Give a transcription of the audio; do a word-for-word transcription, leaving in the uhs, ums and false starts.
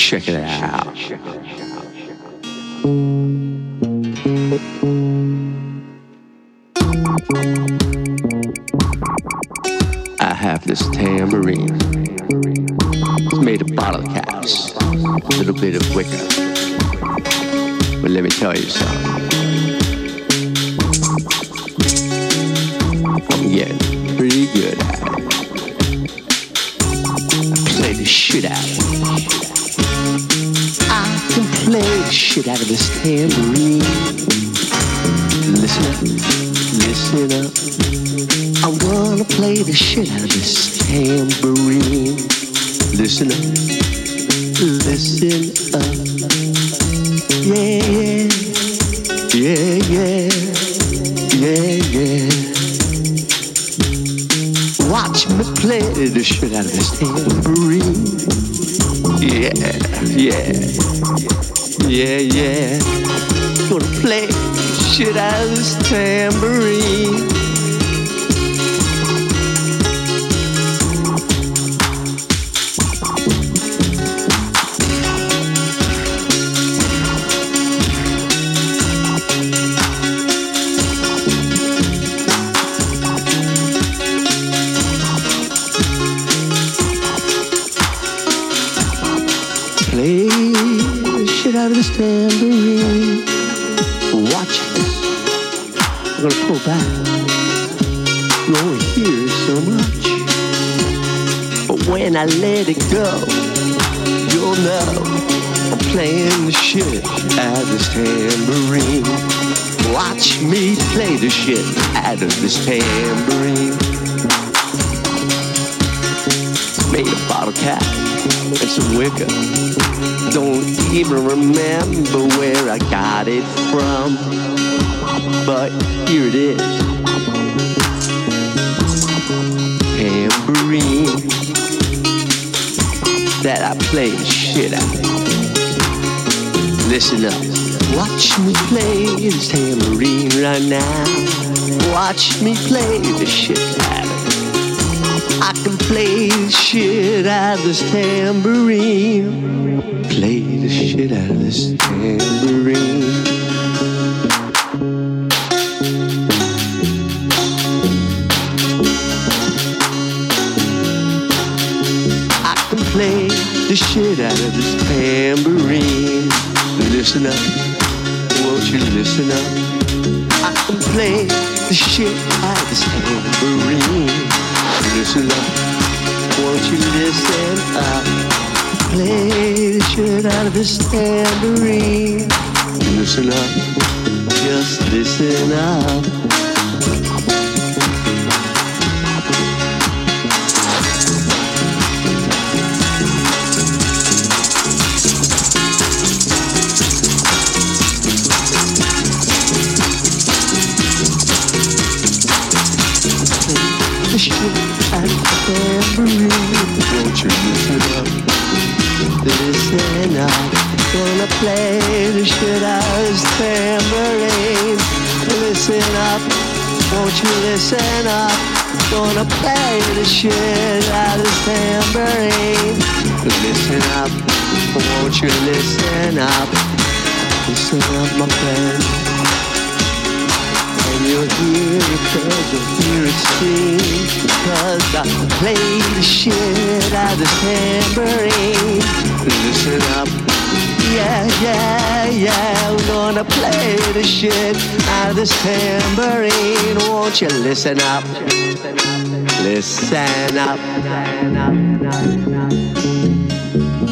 Check it out. I have this tambourine. It's made of bottle caps, a little bit of wicker. But let me tell you something. I'm getting pretty good at it. I play the shit out of it. I can play the shit out of this tambourine. Listen up, listen up. I'm gonna play the shit out of this tambourine. Listen up, listen up. Yeah, yeah, yeah, yeah, yeah, yeah. Watch me play the shit out of this tambourine. Yeah, yeah, yeah, yeah. Gonna play the shit out of this tambourine. Play the shit out of this tambourine. Watch this. I'm gonna pull back. You only hear so much, but when I let it go, you'll know I'm playing the shit out of this tambourine. Watch me play the shit out of this tambourine. Made a bottle cap and some wicker. Don't even remember where I got it from, but here it is. Tambourine that I play the shit out of. Listen up. Watch me play this tambourine right now. Watch me play the shit out of it. I can play the shit out of this tambourine. Play the shit out of this tambourine. I can play the shit out of this tambourine. Listen up, won't you listen up? I can play the shit out of this tambourine. Listen up, won't you listen up? Play the shit out of this tambourine. Listen up, just listen up. The shit out of the tambourine. Won't you listen up? Listen up. Gonna play the shit out of this tambourine. Listen up. Won't you listen up? Gonna play the shit out of this tambourine. Listen up. Won't you listen up? Listen up, my friend. You'll hear it, cause you'll hear it scream. Cause I play the shit out of this tambourine. Listen up, yeah, yeah, yeah. We're gonna play the shit out of this tambourine. Won't you listen up? Listen up. Listen up.